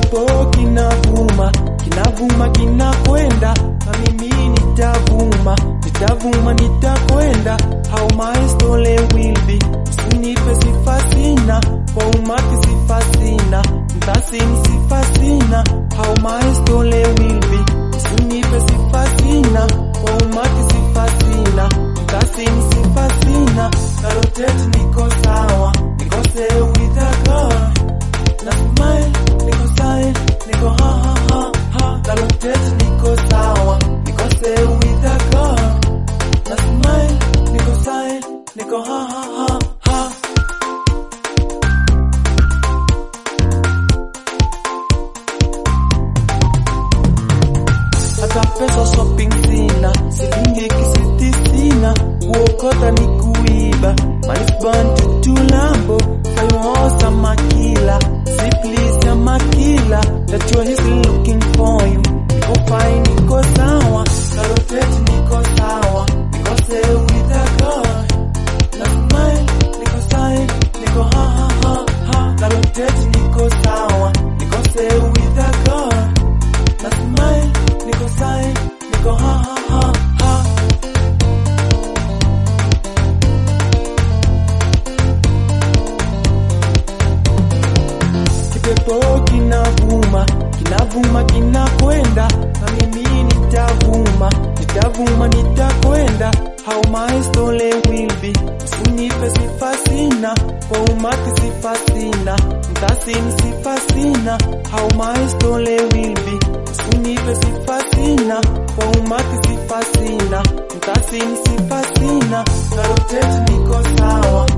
Kipepo kinavuma, kinavuma kinakwenda, na mimi nitavuma, nitavuma nitakwenda. How my story will be. Usinipe sifa sina, kwa umati sifa sina, mtasini sifa sina. How my story will be. Usinipe sifa sina, kwa umati sifa sina, mtasini sifa sina. Na rotate niko sawa, niko say with a girl. Na smile, niko sign, niko ha ha ha ha. Na rotate niko sawa, niko say with a girl. Na smile, niko sign, niko ha ha ha ha. Hata pesa shopping sina, silingi kisiti sina, kuokota ni kuiba. Manisban tutu lambo, fayo hosa makila, ziplis ya makila. That your he's looking for you, niko fine, niko sawa. Na rotate niko sawa, niko say with a girl. Na smile, niko sign, niko ha ha ha ha. Na rotate niko sawa, niko say with a girl. Na smile, niko sign, niko ha ha ha ha. Kipepo kinavuma, kinavuma kinakwenda, na mimi nitavuma, nitavuma nitakwenda. How my story will be. Usinipe sifa sina, kwa umati sifa sina, mtasini sifa sina. How my story will be. Usinipe sifa sina, kwa umati sifa sina, mtasini sifa sina. Na rotate niko sawa,